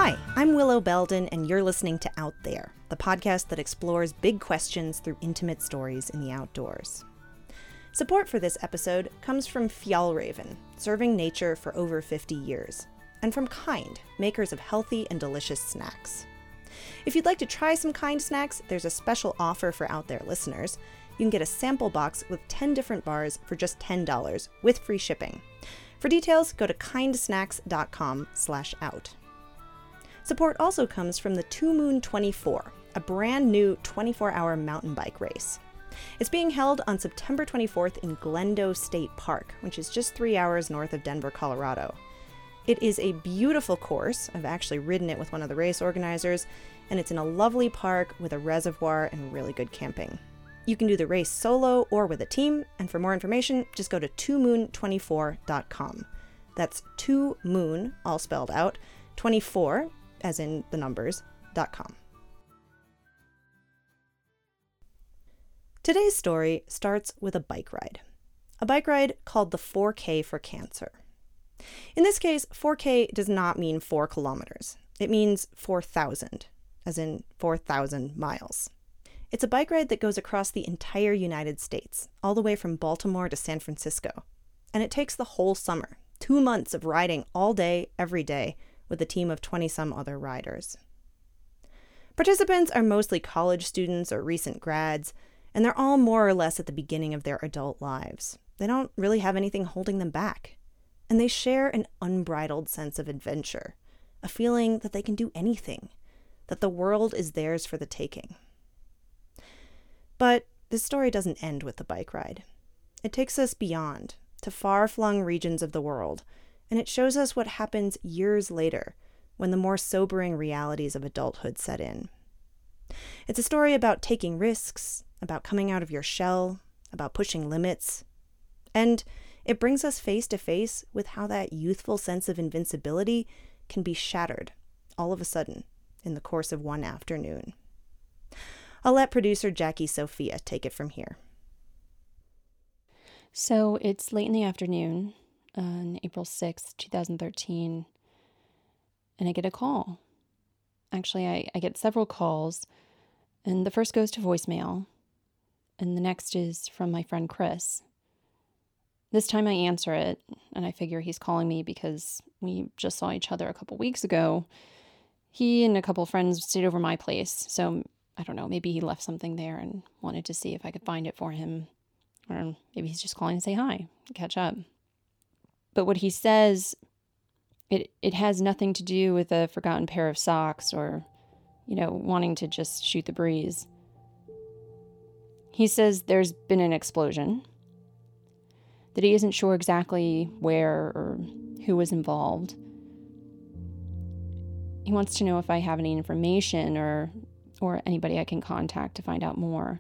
Hi, I'm Willow Belden, and you're listening to Out There, the podcast that explores big questions through intimate stories in the outdoors. Support for this episode comes from Fjallraven, serving nature for over 50 years, and from Kind, makers of healthy and delicious snacks. If you'd like to try some Kind snacks, there's a special offer for Out There listeners. You can get a sample box with 10 different bars for just $10 with free shipping. For details, go to kindsnacks.com/out. Support also comes from the Two Moon 24, a brand new 24-hour mountain bike race. It's being held on September 24th in Glendo State Park, which is just 3 hours north of Denver, Colorado. It is a beautiful course. I've actually ridden it with one of the race organizers, and it's in a lovely park with a reservoir and really good camping. You can do the race solo or with a team, and for more information, just go to twomoon24.com. That's 2moon, all spelled out, 24, as in the numbers, .com. Today's story starts with a bike ride called the 4K for Cancer. In this case, 4K does not mean 4 kilometers. It means 4,000, as in 4,000 miles. It's a bike ride that goes across the entire United States, all the way from Baltimore to San Francisco. And it takes the whole summer, 2 months of riding all day, every day, with a team of 20-some other riders. Participants are mostly college students or recent grads, and they're all more or less at the beginning of their adult lives. They don't really have anything holding them back. And they share an unbridled sense of adventure, a feeling that they can do anything, that the world is theirs for the taking. But this story doesn't end with the bike ride. It takes us beyond, to far-flung regions of the world, and it shows us what happens years later when the more sobering realities of adulthood set in. It's a story about taking risks, about coming out of your shell, about pushing limits, and it brings us face to face with how that youthful sense of invincibility can be shattered all of a sudden in the course of one afternoon. I'll let producer Jackie Sophia take it from here. So it's late in the afternoon on April 6th, 2013, and I get a call. Actually, I get several calls, and the first goes to voicemail, and the next is from my friend Chris. This time I answer it, and I figure he's calling me because we just saw each other a couple weeks ago. He and a couple friends stayed over my place, so I don't know, maybe he left something there and wanted to see if I could find it for him. Or maybe he's just calling to say hi, catch up. But what he says, it has nothing to do with a forgotten pair of socks or, wanting to just shoot the breeze. He says there's been an explosion, that he isn't sure exactly where or who was involved. He wants to know if I have any information or anybody I can contact to find out more.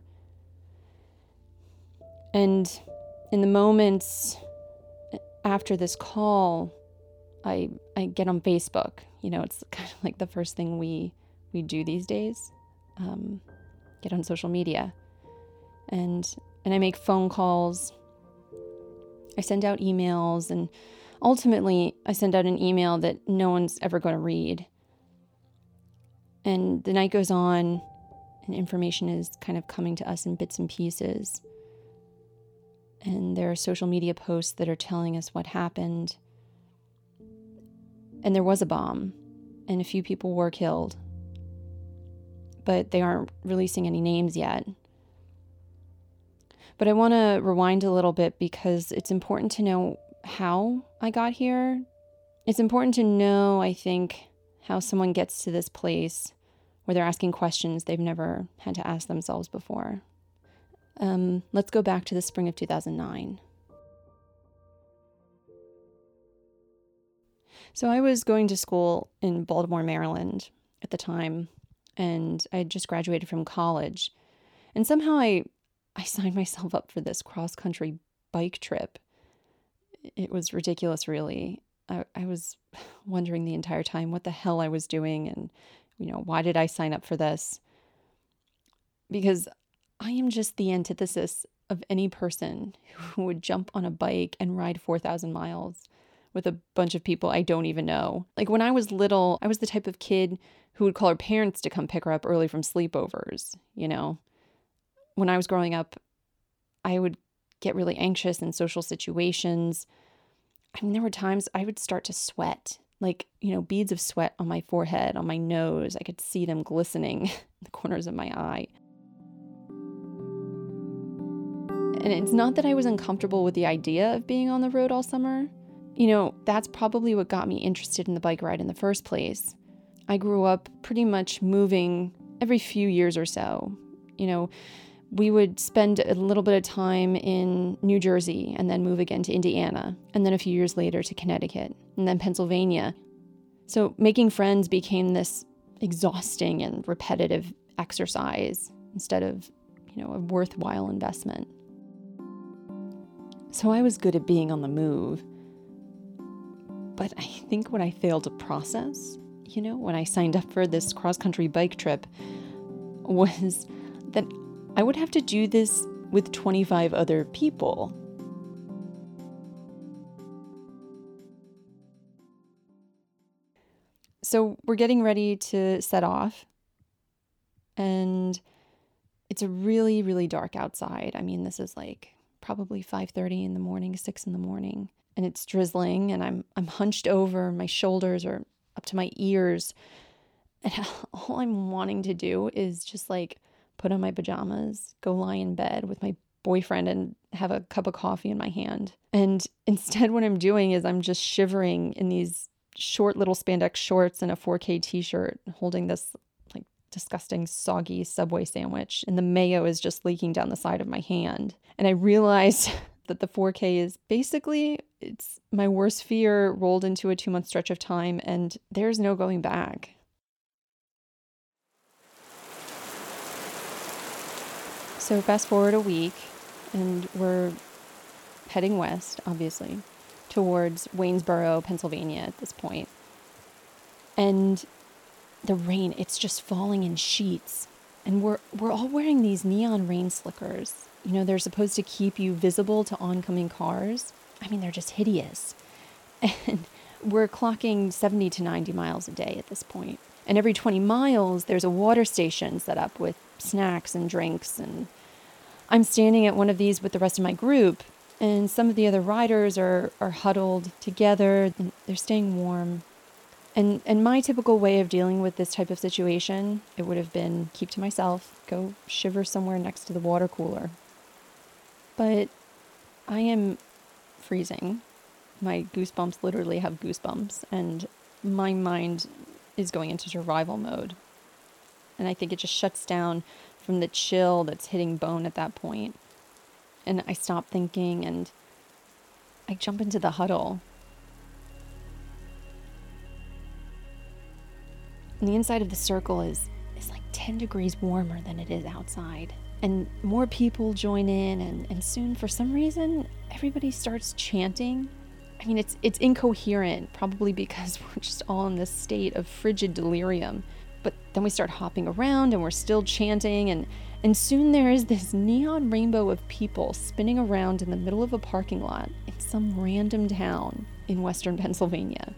And in the moments after this call, I get on Facebook. It's kind of like the first thing we do these days. Get on social media. And I make phone calls. I send out emails, and ultimately I send out an email that no one's ever going to read. And the night goes on, and information is kind of coming to us in bits and pieces. And there are social media posts that are telling us what happened. And there was a bomb, and a few people were killed. But they aren't releasing any names yet. But I want to rewind a little bit because it's important to know how I got here. It's important to know, I think, how someone gets to this place where they're asking questions they've never had to ask themselves before. Let's go back to the spring of 2009. So I was going to school in Baltimore, Maryland at the time, and I had just graduated from college. And somehow I signed myself up for this cross-country bike trip. It was ridiculous, really. I was wondering the entire time what the hell I was doing and, why did I sign up for this? Because I am just the antithesis of any person who would jump on a bike and ride 4,000 miles with a bunch of people I don't even know. Like when I was little, I was the type of kid who would call her parents to come pick her up early from sleepovers, you know? When I was growing up, I would get really anxious in social situations. I mean, there were times I would start to sweat, like, beads of sweat on my forehead, on my nose. I could see them glistening in the corners of my eye. And it's not that I was uncomfortable with the idea of being on the road all summer. That's probably what got me interested in the bike ride in the first place. I grew up pretty much moving every few years or so. We would spend a little bit of time in New Jersey and then move again to Indiana, and then a few years later to Connecticut, and then Pennsylvania. So making friends became this exhausting and repetitive exercise instead of, a worthwhile investment. So I was good at being on the move. But I think what I failed to process, when I signed up for this cross-country bike trip, was that I would have to do this with 25 other people. So we're getting ready to set off, and it's a really, really dark outside. I mean, this is like probably 5:30 in the morning, 6 in the morning, and it's drizzling, and I'm hunched over, my shoulders are up to my ears, and all I'm wanting to do is just like put on my pajamas, go lie in bed with my boyfriend and have a cup of coffee in my hand. And instead what I'm doing is I'm just shivering in these short little spandex shorts and a 4K t-shirt, holding this like disgusting soggy Subway sandwich, and the mayo is just leaking down the side of my hand. And I realized that the 4K is basically, it's my worst fear rolled into a 2-month stretch of time, and there's no going back. So fast forward a week, and we're heading west, obviously, towards Waynesboro, Pennsylvania at this point. And the rain, it's just falling in sheets. And we're all wearing these neon rain slickers. They're supposed to keep you visible to oncoming cars. I mean, they're just hideous. And we're clocking 70 to 90 miles a day at this point. And every 20 miles, there's a water station set up with snacks and drinks. And I'm standing at one of these with the rest of my group, and some of the other riders are huddled together, and they're staying warm. And my typical way of dealing with this type of situation, it would have been keep to myself, go shiver somewhere next to the water cooler. But I am freezing. My goosebumps literally have goosebumps, and my mind is going into survival mode. And I think it just shuts down from the chill that's hitting bone at that point. And I stop thinking, and I jump into the huddle. And the inside of the circle is like 10 degrees warmer than it is outside. And more people join in, and soon, for some reason, everybody starts chanting. I mean, it's incoherent, probably because we're just all in this state of frigid delirium. But then we start hopping around, and we're still chanting, and soon there is this neon rainbow of people spinning around in the middle of a parking lot in some random town in western Pennsylvania.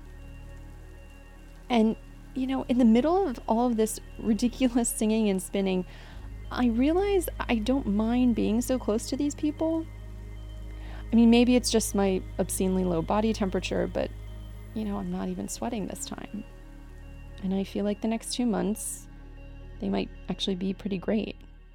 And, in the middle of all of this ridiculous singing and spinning, I realize I don't mind being so close to these people. I mean, maybe it's just my obscenely low body temperature, but, I'm not even sweating this time. And I feel like the next 2 months, they might actually be pretty great.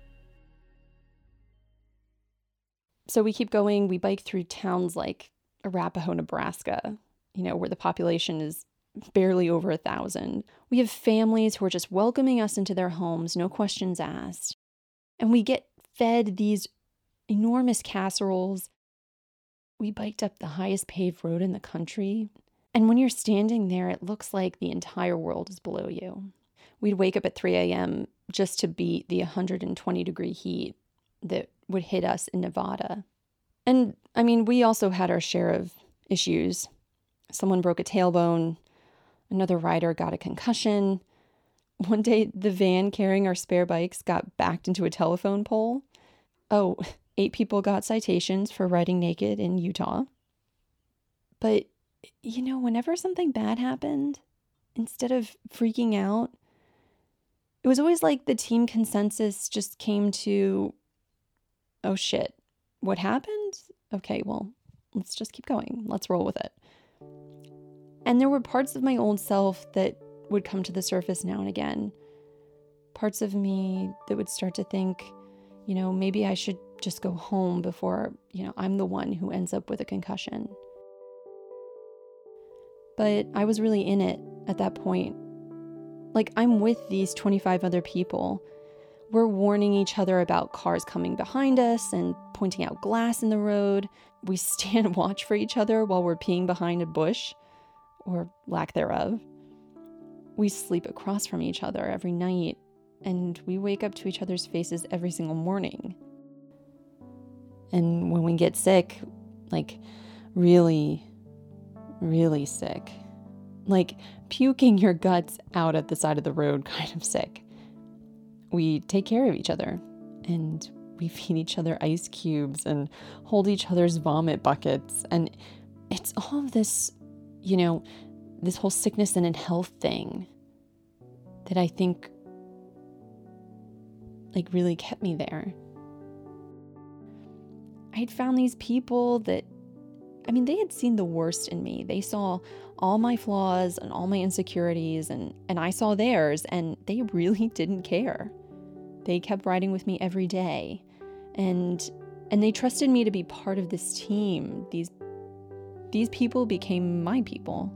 So we keep going. We bike through towns like Arapahoe, Nebraska, where the population is barely over 1,000. We have families who are just welcoming us into their homes, no questions asked. And we get fed these enormous casseroles. We biked up the highest paved road in the country. And when you're standing there, it looks like the entire world is below you. We'd wake up at 3 a.m. just to beat the 120-degree heat that would hit us in Nevada. And, I mean, we also had our share of issues. Someone broke a tailbone. Another rider got a concussion. One day, the van carrying our spare bikes got backed into a telephone pole. 8 people got citations for riding naked in Utah. But whenever something bad happened, instead of freaking out, it was always like the team consensus just came to, oh shit, what happened? Okay, well, let's just keep going. Let's roll with it. And there were parts of my old self that would come to the surface now and again. Parts of me that would start to think, maybe I should just go home before, I'm the one who ends up with a concussion. But I was really in it at that point. Like, I'm with these 25 other people. We're warning each other about cars coming behind us and pointing out glass in the road. We stand watch for each other while we're peeing behind a bush, or lack thereof. We sleep across from each other every night, and we wake up to each other's faces every single morning. And when we get sick, like really, really sick, like puking your guts out at the side of the road kind of sick, we take care of each other, and we feed each other ice cubes and hold each other's vomit buckets. And it's all of this, this whole sickness and health thing that I think like really kept me there. I'd found these people that, they had seen the worst in me. They saw all my flaws and all my insecurities, and I saw theirs, and they really didn't care. They kept riding with me every day, and they trusted me to be part of this team. These people became my people.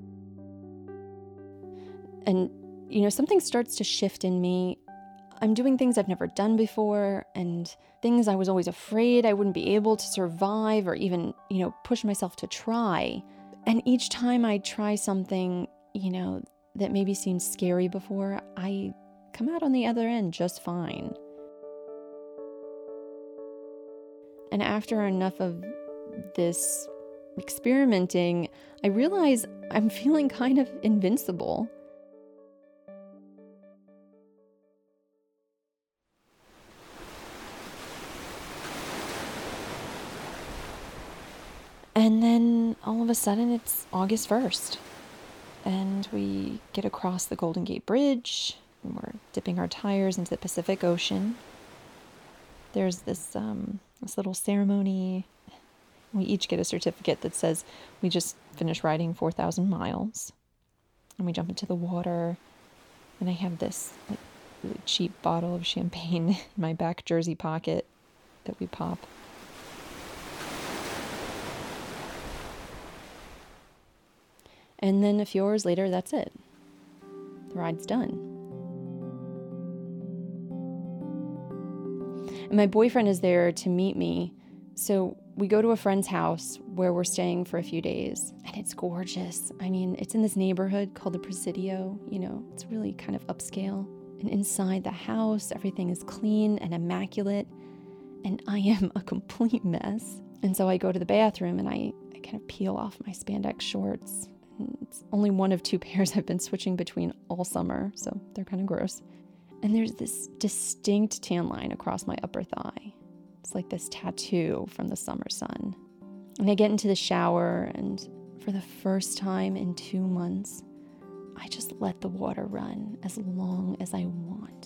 And, something starts to shift in me. I'm doing things I've never done before, and things I was always afraid I wouldn't be able to survive or even, push myself to try. And each time I try something, that maybe seemed scary before, I come out on the other end just fine. And after enough of this experimenting, I realize I'm feeling kind of invincible. And then all of a sudden it's August 1st, and we get across the Golden Gate Bridge, and we're dipping our tires into the Pacific Ocean. There's this little ceremony. We each get a certificate that says we just finished riding 4,000 miles. And we jump into the water, and I have this really cheap bottle of champagne in my back jersey pocket that we pop. And then a few hours later, that's it. The ride's done. And my boyfriend is there to meet me. So we go to a friend's house where we're staying for a few days. And it's gorgeous. It's in this neighborhood called the Presidio. It's really kind of upscale. And inside the house, everything is clean and immaculate. And I am a complete mess. And so I go to the bathroom and I kind of peel off my spandex shorts. It's only one of two pairs I've been switching between all summer, so they're kind of gross. And there's this distinct tan line across my upper thigh. It's like this tattoo from the summer sun. And I get into the shower, and for the first time in 2 months, I just let the water run as long as I want.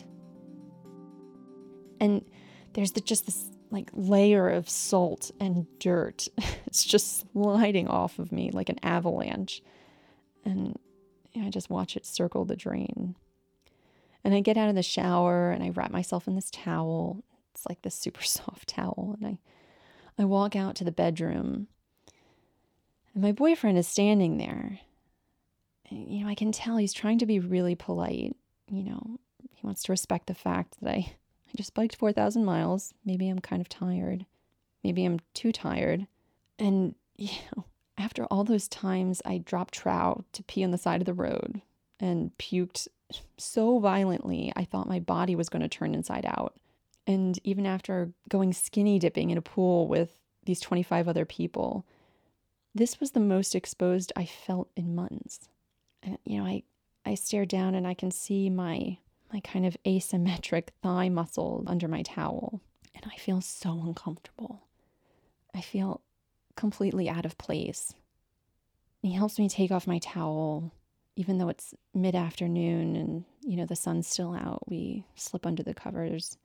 And there's just this layer of salt and dirt. It's just sliding off of me like an avalanche. And I just watch it circle the drain. And I get out of the shower and I wrap myself in this towel. It's like this super soft towel. And I walk out to the bedroom. And my boyfriend is standing there. And, I can tell he's trying to be really polite. He wants to respect the fact that I just biked 4,000 miles. Maybe I'm kind of tired. Maybe I'm too tired. And, after all those times I dropped trout to pee on the side of the road and puked so violently I thought my body was going to turn inside out. And even after going skinny dipping in a pool with these 25 other people, this was the most exposed I felt in months. And, I stare down and I can see my kind of asymmetric thigh muscle under my towel. And I feel so uncomfortable. I feel completely out of place. He helps me take off my towel, even though it's mid-afternoon and, the sun's still out. We slip under the covers.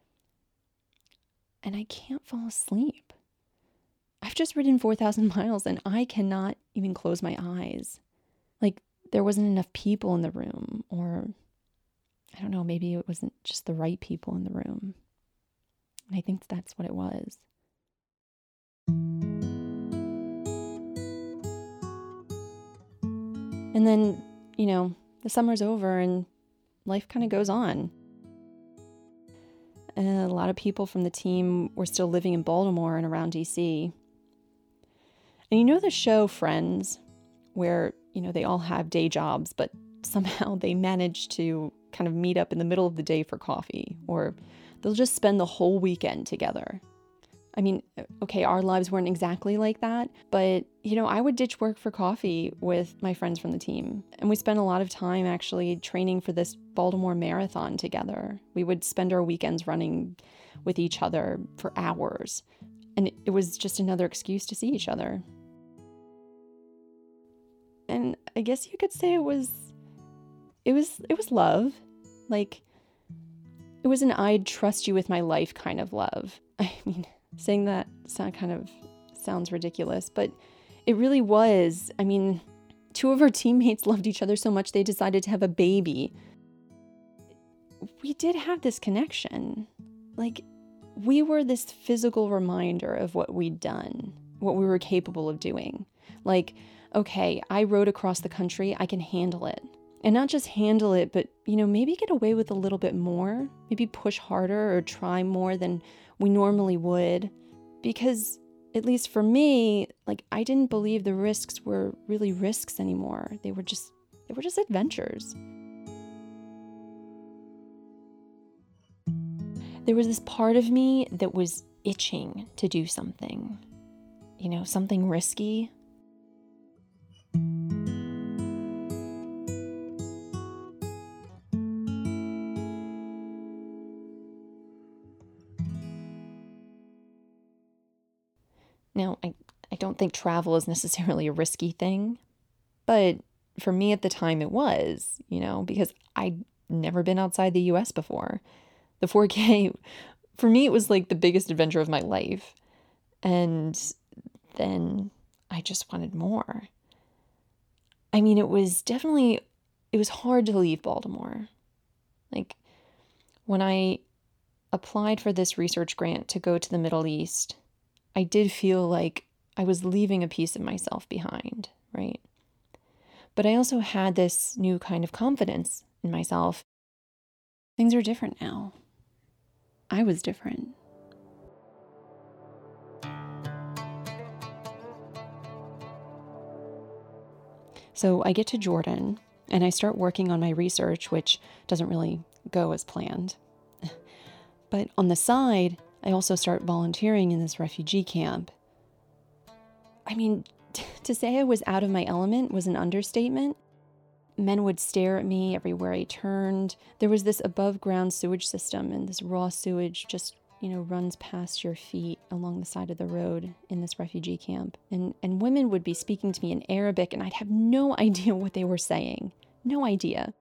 And I can't fall asleep. I've just ridden 4,000 miles and I cannot even close my eyes. Like, there wasn't enough people in the room, or I don't know, maybe it wasn't just the right people in the room. And I think that's what it was. And then, the summer's over and life kind of goes on. And a lot of people from the team were still living in Baltimore and around DC. And the show Friends, where, they all have day jobs, but somehow they manage to kind of meet up in the middle of the day for coffee, or they'll just spend the whole weekend together. I mean, okay, our lives weren't exactly like that, but, I would ditch work for coffee with my friends from the team. And we spent a lot of time actually training for this Baltimore marathon together. We would spend our weekends running with each other for hours. And it was just another excuse to see each other. And I guess you could say it was love. Like, it was an I'd trust you with my life kind of love. I mean, saying that sounds ridiculous, but it really was. I mean, two of our teammates loved each other so much they decided to have a baby. We did have this connection. Like, we were this physical reminder of what we'd done, what we were capable of doing. Like, okay, I rode across the country, I can handle it. And not just handle it, but, maybe get away with a little bit more, maybe push harder or try more than we normally would. Because, at least for me, like, I didn't believe the risks were really risks anymore. They were just adventures. There was this part of me that was itching to do something, something risky. Now, I don't think travel is necessarily a risky thing, but for me at the time it was, because I'd never been outside the US before. The 4K, for me, it was like the biggest adventure of my life. And then I just wanted more. I mean, it was hard to leave Baltimore. Like, when I applied for this research grant to go to the Middle East, I did feel like I was leaving a piece of myself behind, right? But I also had this new kind of confidence in myself. Things are different now. I was different. So I get to Jordan and I start working on my research, which doesn't really go as planned. But on the side, I also start volunteering in this refugee camp. I mean, to say I was out of my element was an understatement. Men would stare at me everywhere I turned. There was this above-ground sewage system, and this raw sewage just, runs past your feet along the side of the road in this refugee camp. And women would be speaking to me in Arabic, and I'd have no idea what they were saying. No idea.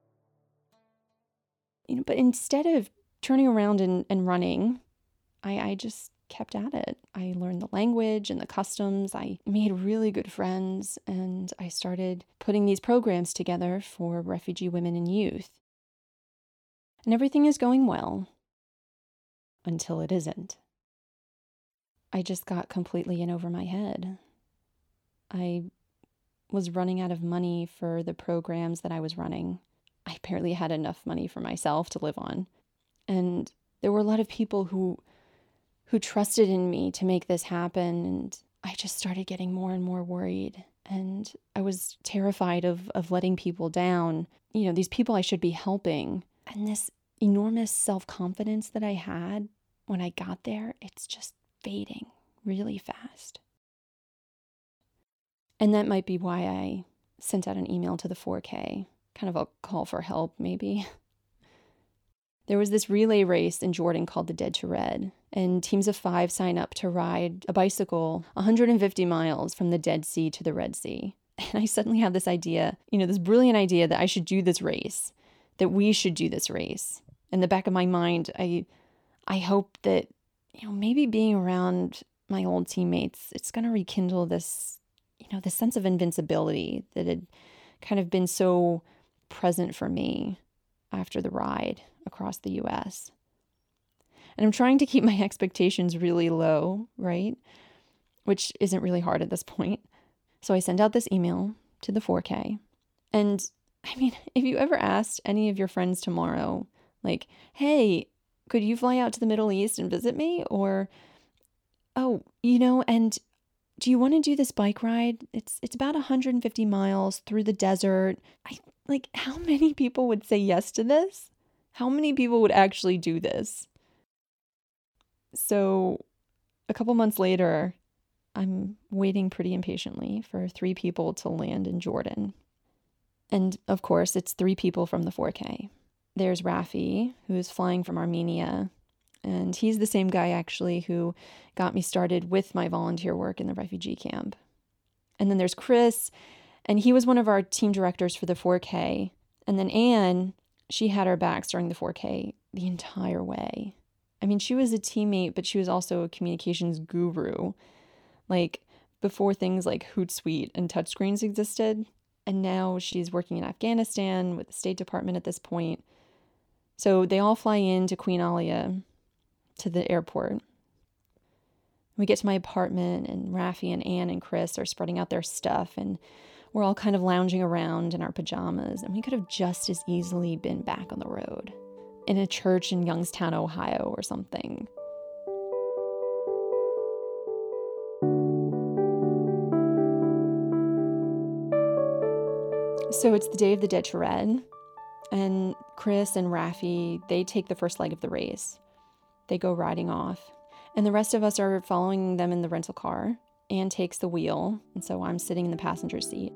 But instead of turning around and running, I just kept at it. I learned the language and the customs. I made really good friends, and I started putting these programs together for refugee women and youth. And everything is going well until it isn't. I just got completely in over my head. I was running out of money for the programs that I was running. I barely had enough money for myself to live on. And there were a lot of people who trusted in me to make this happen, and I just started getting more and more worried. And I was terrified of letting people down, these people I should be helping. And this enormous self-confidence that I had when I got there, it's just fading really fast. And that might be why I sent out an email to the 4K, kind of a call for help, maybe. There was this relay race in Jordan called the Dead to Red, and teams of 5 sign up to ride a bicycle 150 miles from the Dead Sea to the Red Sea. And I suddenly have this idea, this brilliant idea that I should do this race, that we should do this race. In the back of my mind, I hope that, maybe being around my old teammates, it's going to rekindle this, this sense of invincibility that had kind of been so present for me after the ride across the US. And I'm trying to keep my expectations really low, right? Which isn't really hard at this point. So I send out this email to the 4K. And I mean, if you ever asked any of your friends tomorrow, like, hey, could you fly out to the Middle East and visit me? Or, oh, and do you want to do this bike ride? It's about 150 miles through the desert. How many people would say yes to this? How many people would actually do this? So a couple months later, I'm waiting pretty impatiently for 3 people to land in Jordan. And of course, it's 3 people from the 4K. There's Rafi, who is flying from Armenia. And he's the same guy, actually, who got me started with my volunteer work in the refugee camp. And then there's Chris, and he was one of our team directors for the 4K. And then Anne, she had our backs during the 4K the entire way. I mean, she was a teammate, but she was also a communications guru. Before things like Hootsuite and touchscreens existed. And now she's working in Afghanistan with the State Department at this point. So they all fly into Queen Alia to the airport. We get to my apartment, and Rafi and Anne and Chris are spreading out their stuff, and we're all kind of lounging around in our pajamas, and we could have just as easily been back on the road in a church in Youngstown, Ohio or something. So it's the day of the Dead Shred, and Chris and Rafi, they take the first leg of the race. They go riding off, and the rest of us are following them in the rental car. Anne takes the wheel, and so I'm sitting in the passenger seat.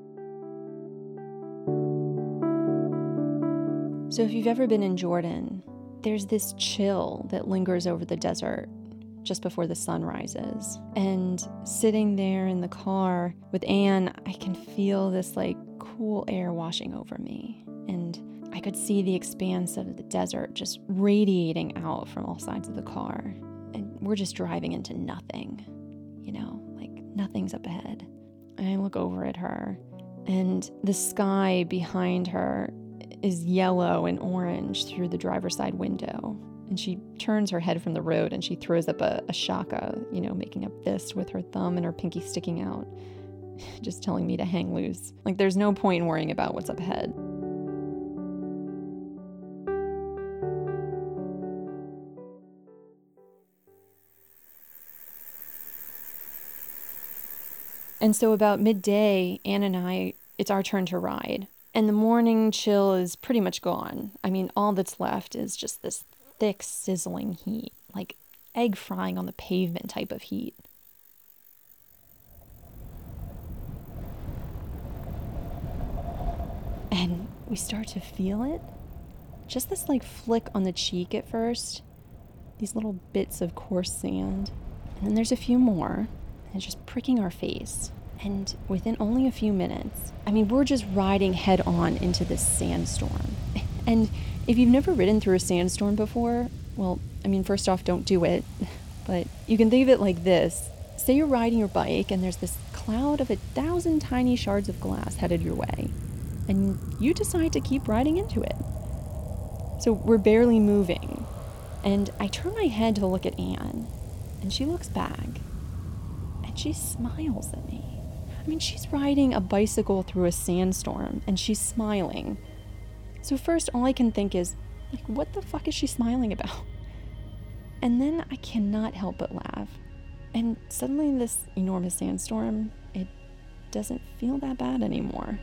So if you've ever been in Jordan, there's this chill that lingers over the desert just before the sun rises. And sitting there in the car with Anne, I can feel this cool air washing over me. And I could see the expanse of the desert just radiating out from all sides of the car. And we're just driving into nothing, nothing's up ahead. And I look over at her, and the sky behind her is yellow and orange through the driver's side window. And she turns her head from the road and she throws up a shaka, making a fist with her thumb and her pinky sticking out, just telling me to hang loose. There's no point in worrying about what's up ahead. And so about midday, Anne and I, it's our turn to ride. And the morning chill is pretty much gone. I mean, all that's left is just this thick, sizzling heat, like egg frying on the pavement type of heat. And we start to feel it. Just this flick on the cheek at first. These little bits of coarse sand. And then there's a few more. And it's just pricking our face. And within only a few minutes, we're just riding head on into this sandstorm. And if you've never ridden through a sandstorm before, well, first off, don't do it. But you can think of it like this. Say you're riding your bike and there's this cloud of 1,000 tiny shards of glass headed your way. And you decide to keep riding into it. So we're barely moving. And I turn my head to look at Anne. And she looks back. And she smiles at me. She's riding a bicycle through a sandstorm. And she's smiling. So first, all I can think is, what the fuck is she smiling about? And then I cannot help but laugh. And suddenly this enormous sandstorm, it doesn't feel that bad anymore.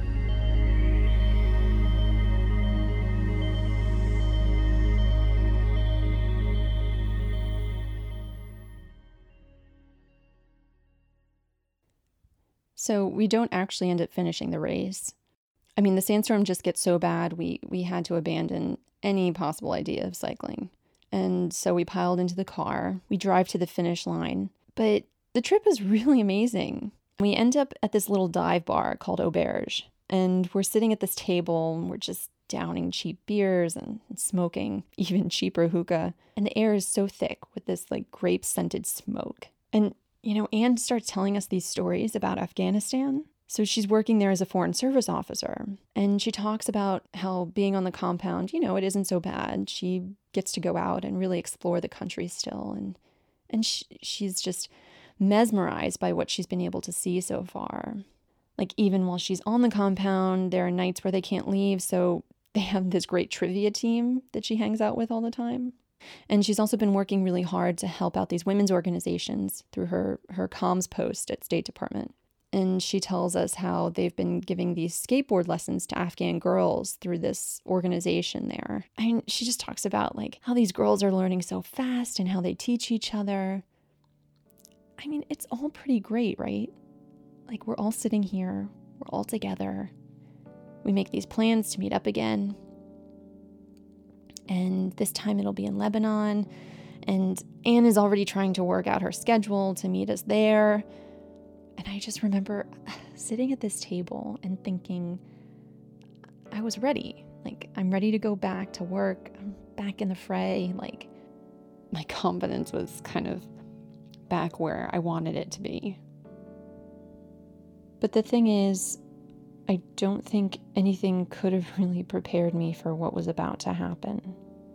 So we don't actually end up finishing the race. The sandstorm just gets so bad, we had to abandon any possible idea of cycling. And so we piled into the car. We drive to the finish line. But the trip is really amazing. We end up at this little dive bar called Auberge, and we're sitting at this table, and we're just downing cheap beers and smoking even cheaper hookah. And the air is so thick with this like grape-scented smoke. And, Anne starts telling us these stories about Afghanistan. So she's working there as a foreign service officer. And she talks about how being on the compound, it isn't so bad. She gets to go out and really explore the country still. And she's just mesmerized by what she's been able to see so far. Like, even while she's on the compound, there are nights where they can't leave, so they have this great trivia team that she hangs out with all the time. And she's also been working really hard to help out these women's organizations through her comms post at State Department. And she tells us how they've been giving these skateboard lessons to Afghan girls through this organization there. And she just talks about like how these girls are learning so fast and how they teach each other. I mean, it's all pretty great, right? Like, we're all sitting here, we're all together. We make these plans to meet up again. And this time it'll be in Lebanon. And Anne is already trying to work out her schedule to meet us there. And I just remember sitting at this table and thinking, I was ready. Like, I'm ready to go back to work. I'm back in the fray. Like, my confidence was kind of back where I wanted it to be. But the thing is, I don't think anything could have really prepared me for what was about to happen.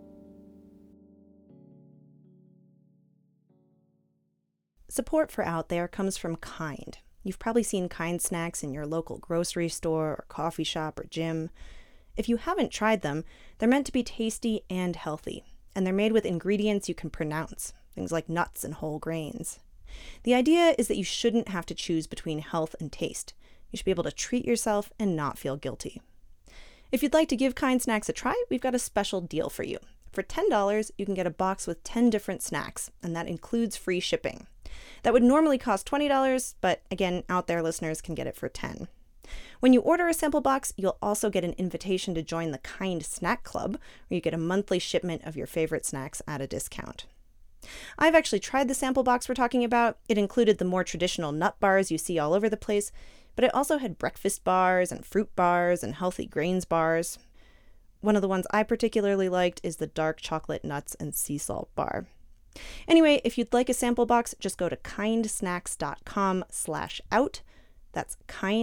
Support for Out There comes from Kind. You've probably seen Kind snacks in your local grocery store or coffee shop or gym. If you haven't tried them, they're meant to be tasty and healthy, and they're made with ingredients you can pronounce, things like nuts and whole grains. The idea is that you shouldn't have to choose between health and taste. You should be able to treat yourself and not feel guilty. If you'd like to give Kind snacks a try, we've got a special deal for you. For $10, you can get a box with 10 different snacks, and that includes free shipping. That would normally cost $20, but again, Out There listeners can get it for $10. When you order a sample box, you'll also get an invitation to join the Kind Snack Club, where you get a monthly shipment of your favorite snacks at a discount. I've actually tried the sample box we're talking about. It included the more traditional nut bars you see all over the place, but it also had breakfast bars and fruit bars and healthy grains bars. One of the ones I particularly liked is the dark chocolate nuts and sea salt bar. Anyway, if you'd like a sample box, just go to kindsnacks.com/out. That's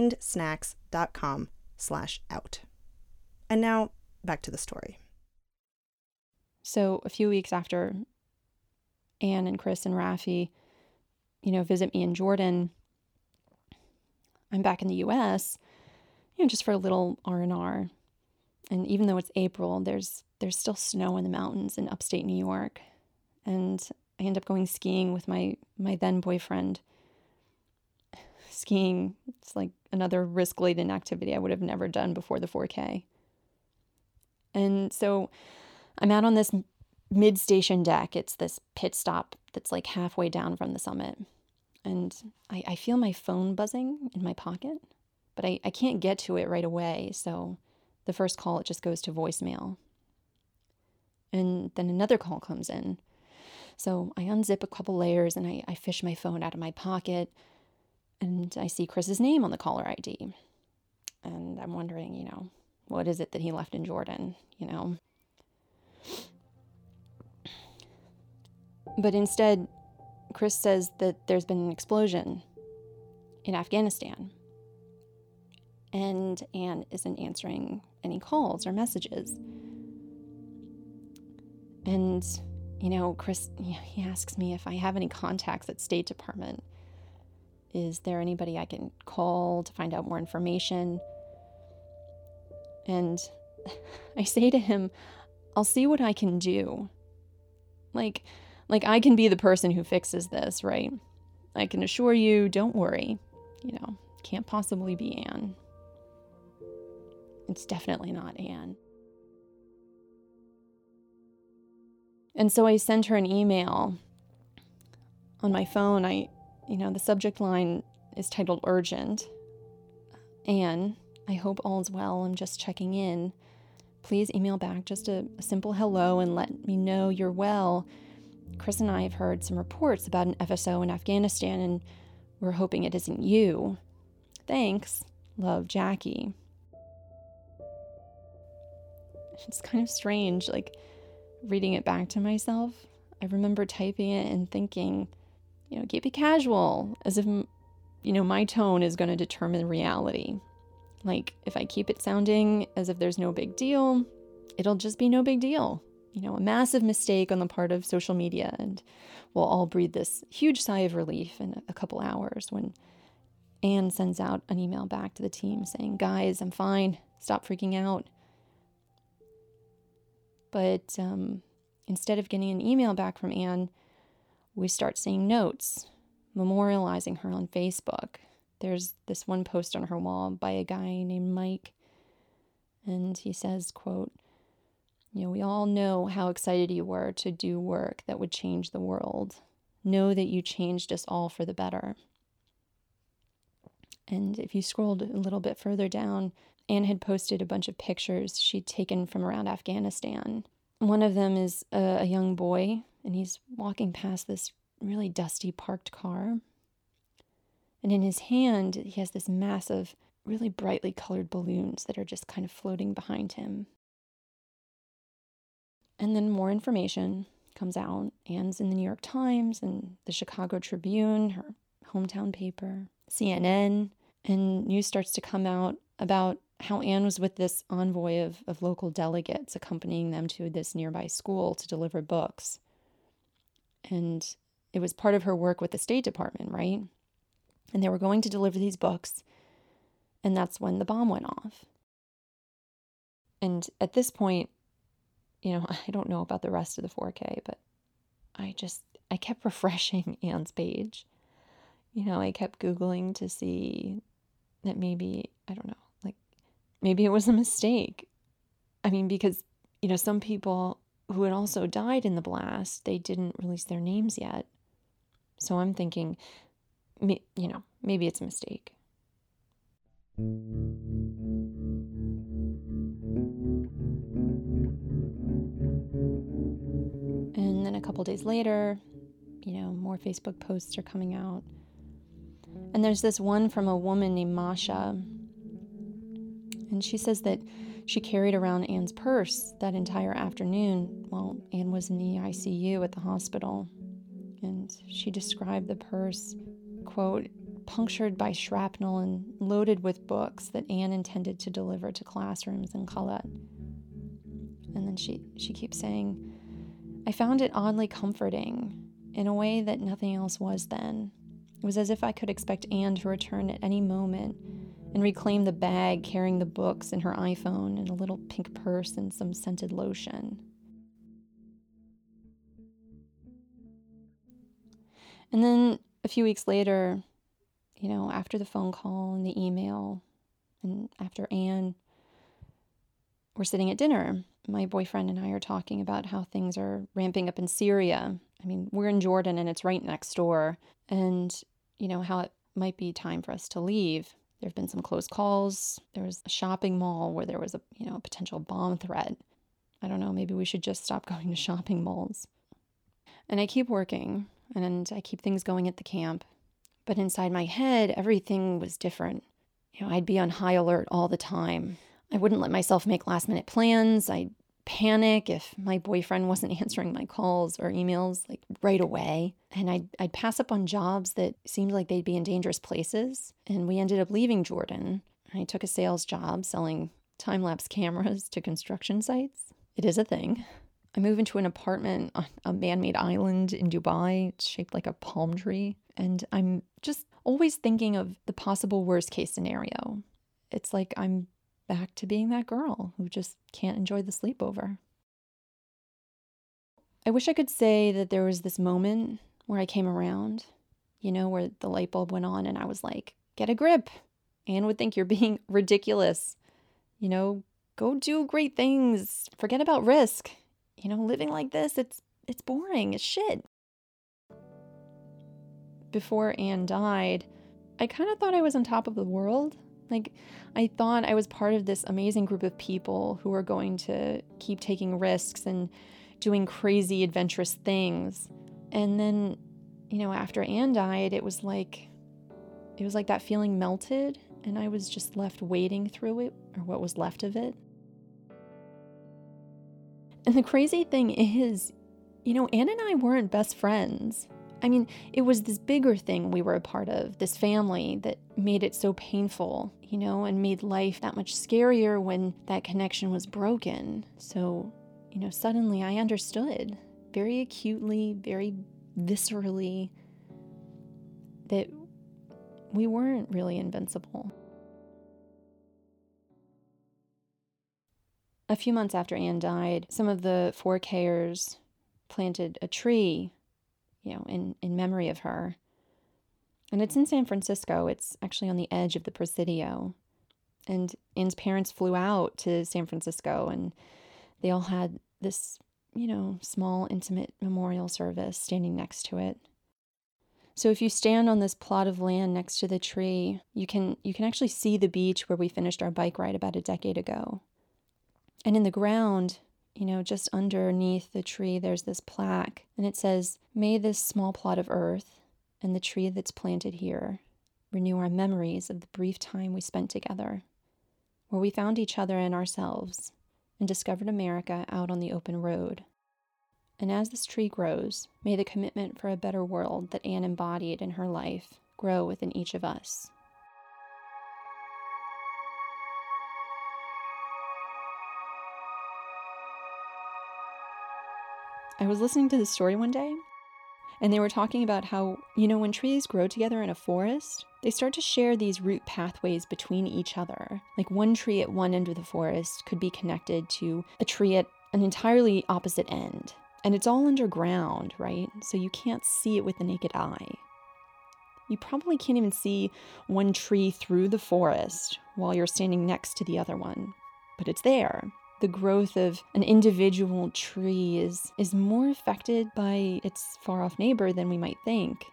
kindsnacks.com/out. And now, back to the story. So a few weeks after Anne and Chris and Rafi, visit me in Jordan, I'm back in the U.S., just for a little R&R. And even though it's April, there's still snow in the mountains in upstate New York. And I end up going skiing with my then boyfriend. Skiing, it's like another risk-laden activity I would have never done before the 4K. And so I'm out on this mid-station deck. It's this pit stop that's like halfway down from the summit. And I feel my phone buzzing in my pocket, but I can't get to it right away. So the first call, it just goes to voicemail. And then another call comes in. So I unzip a couple layers and I fish my phone out of my pocket, and I see Chris's name on the caller ID. And I'm wondering, what is it that he left in Jordan, But instead, Chris says that there's been an explosion in Afghanistan. And Anne isn't answering any calls or messages. And, Chris, he asks me if I have any contacts at State Department. Is there anybody I can call to find out more information? And I say to him, I'll see what I can do. Like I can be the person who fixes this, right? I can assure you, don't worry. Can't possibly be Anne. It's definitely not Anne. And so I sent her an email on my phone. The subject line is titled Urgent. Anne, I hope all's well. I'm just checking in. Please email back just a simple hello and let me know you're well. Chris and I have heard some reports about an FSO in Afghanistan, and We're hoping it isn't you. Thanks. Love, Jackie. It's kind of strange, like, reading it back to myself. I remember typing it and thinking, keep it casual, as if, my tone is going to determine reality. Like, if I keep it sounding as if there's no big deal, it'll just be no big deal. A massive mistake on the part of social media, and we'll all breathe this huge sigh of relief in a couple hours when Anne sends out an email back to the team saying, guys, I'm fine. Stop freaking out. But instead of getting an email back from Anne, we start seeing notes memorializing her on Facebook. There's this one post on her wall by a guy named Mike, and he says, quote, we all know how excited you were to do work that would change the world. Know that you changed us all for the better. And if you scrolled a little bit further down, Anne had posted a bunch of pictures she'd taken from around Afghanistan. One of them is a young boy, and he's walking past this really dusty parked car. And in his hand, he has this massive, really brightly colored balloons that are just kind of floating behind him. And then more information comes out. Anne's in the New York Times and the Chicago Tribune, her hometown paper, CNN, and news starts to come out about how Anne was with this envoy of local delegates accompanying them to this nearby school to deliver books. And it was part of her work with the State Department, right? And they were going to deliver these books, and that's when the bomb went off. And at this point, I don't know about the rest of the 4K, but I kept refreshing Anne's page. I kept Googling to see that maybe, I don't know, like maybe it was a mistake. I mean, because, some people who had also died in the blast, they didn't release their names yet. So I'm thinking, maybe it's a mistake. And then a couple days later, more Facebook posts are coming out. And there's this one from a woman named Masha. And she says that she carried around Anne's purse that entire afternoon while Anne was in the ICU at the hospital. And she described the purse, quote, punctured by shrapnel and loaded with books that Anne intended to deliver to classrooms in Khaled. And then she keeps saying, I found it oddly comforting in a way that nothing else was then. It was as if I could expect Anne to return at any moment and reclaim the bag carrying the books and her iPhone and a little pink purse and some scented lotion. And then a few weeks later, after the phone call and the email, and after Anne, we're sitting at dinner. My boyfriend and I are talking about how things are ramping up in Syria. I mean, we're in Jordan and it's right next door. And, how it might be time for us to leave. There have been some close calls. There was a shopping mall where there was a potential bomb threat. I don't know, maybe we should just stop going to shopping malls. And I keep working and I keep things going at the camp. But inside my head, everything was different. I'd be on high alert all the time. I wouldn't let myself make last-minute plans. I'd panic if my boyfriend wasn't answering my calls or emails right away. And I'd pass up on jobs that seemed like they'd be in dangerous places. And we ended up leaving Jordan. I took a sales job selling time-lapse cameras to construction sites. It is a thing. I moved into an apartment on a man-made island in Dubai. It's shaped like a palm tree. And I'm just always thinking of the possible worst-case scenario. It's like I'm back to being that girl who just can't enjoy the sleepover. I wish I could say that there was this moment where I came around, where the light bulb went on and I was like, get a grip. Anne would think you're being ridiculous. Go do great things. Forget about risk. Living like this, it's boring. It's shit. Before Anne died, I kind of thought I was on top of the world. I thought I was part of this amazing group of people who were going to keep taking risks and doing crazy, adventurous things. And then, after Anne died, it was like It was like that feeling melted, and I was just left wading through it, or what was left of it. And the crazy thing is, Anne and I weren't best friends. I mean, it was this bigger thing we were a part of, this family that made it so painful, and made life that much scarier when that connection was broken. So, suddenly I understood very acutely, very viscerally, that we weren't really invincible. A few months after Anne died, some of the 4Kers planted a tree, in memory of her. And it's in San Francisco. It's actually on the edge of the Presidio. And Anne's parents flew out to San Francisco, and they all had this, small, intimate memorial service standing next to it. So if you stand on this plot of land next to the tree, you can actually see the beach where we finished our bike ride about a decade ago. And in the ground, just underneath the tree, there's this plaque, and it says, "May this small plot of earth and the tree that's planted here renew our memories of the brief time we spent together, where we found each other and ourselves and discovered America out on the open road. And as this tree grows, may the commitment for a better world that Anne embodied in her life grow within each of us." I was listening to this story one day, and they were talking about how, when trees grow together in a forest, they start to share these root pathways between each other. Like one tree at one end of the forest could be connected to a tree at an entirely opposite end. And it's all underground, right? So you can't see it with the naked eye. You probably can't even see one tree through the forest while you're standing next to the other one, but it's there. The growth of an individual tree is more affected by its far-off neighbor than we might think.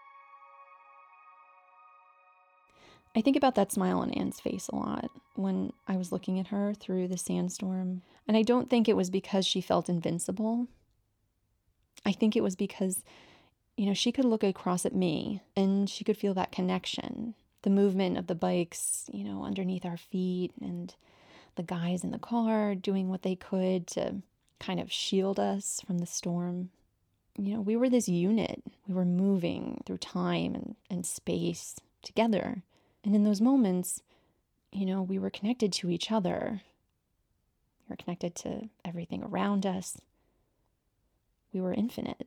I think about that smile on Anne's face a lot when I was looking at her through the sandstorm. And I don't think it was because she felt invincible. I think it was because, she could look across at me and she could feel that connection, the movement of the bikes, underneath our feet, and the guys in the car doing what they could to kind of shield us from the storm. We were this unit. We were moving through time and space together. And in those moments, we were connected to each other. We were connected to everything around us. We were infinite.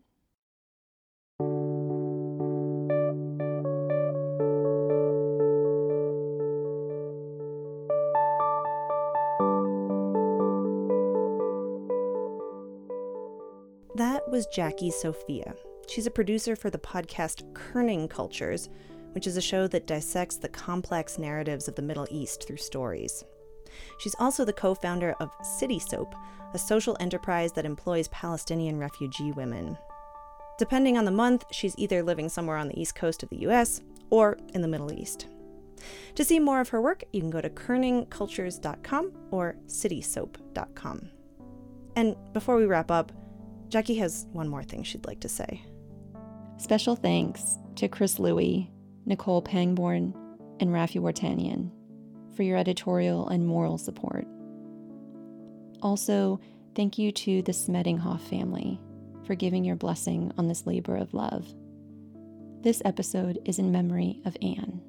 That was Jackie Sophia. She's a producer for the podcast Kerning Cultures, which is a show that dissects the complex narratives of the Middle East through stories. She's also the co-founder of City Soap, a social enterprise that employs Palestinian refugee women. Depending on the month, she's either living somewhere on the east coast of the US or in the Middle East. To see more of her work, you can go to kerningcultures.com or citysoap.com. And before we wrap up, Jackie has one more thing she'd like to say. Special thanks to Chris Louie, Nicole Pangborn, and Rafi Wartanian for your editorial and moral support. Also, thank you to the Smedinghoff family for giving your blessing on this labor of love. This episode is in memory of Anne.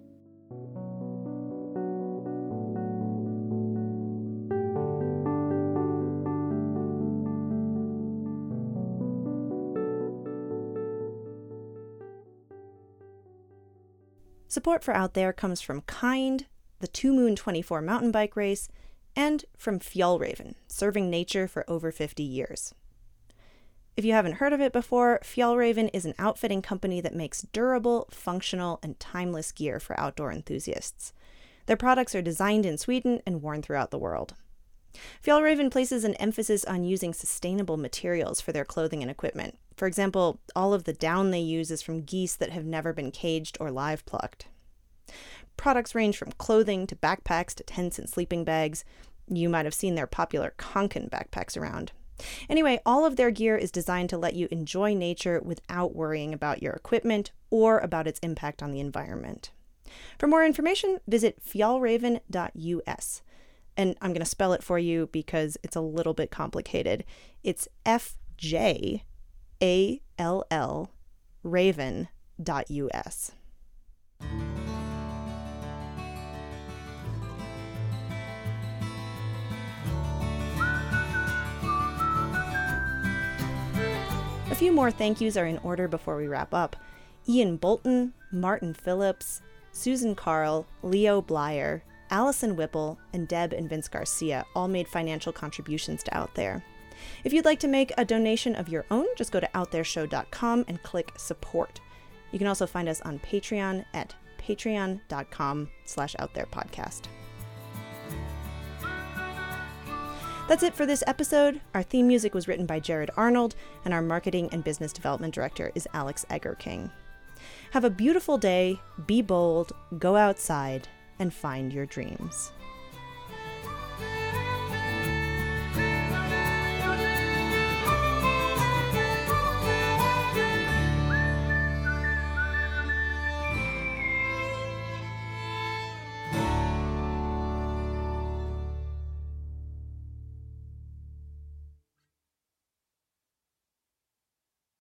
Support for Out There comes from Kind, the 2 Moon 24 mountain bike race, and from Fjallraven, serving nature for over 50 years. If you haven't heard of it before, Fjallraven is an outfitting company that makes durable, functional, and timeless gear for outdoor enthusiasts. Their products are designed in Sweden and worn throughout the world. Fjallraven places an emphasis on using sustainable materials for their clothing and equipment. For example, all of the down they use is from geese that have never been caged or live plucked. Products range from clothing to backpacks to tents and sleeping bags. You might have seen their popular Konkin backpacks around. Anyway, all of their gear is designed to let you enjoy nature without worrying about your equipment or about its impact on the environment. For more information, visit fjallraven.us. And I'm going to spell it for you because it's a little bit complicated. It's FJALL raven.us. A few more thank yous are in order before we wrap up. Ian Bolton, Martin Phillips, Susan Carl, Leo Blyer, Allison Whipple, and Deb and Vince Garcia all made financial contributions to Out There. If you'd like to make a donation of your own, just go to outthereshow.com and click support. You can also find us on Patreon at patreon.com/outtherepodcast. That's it for this episode. Our theme music was written by Jared Arnold, and our marketing and business development director is Alex Egger-King. Have a beautiful day, be bold, go outside, and find your dreams.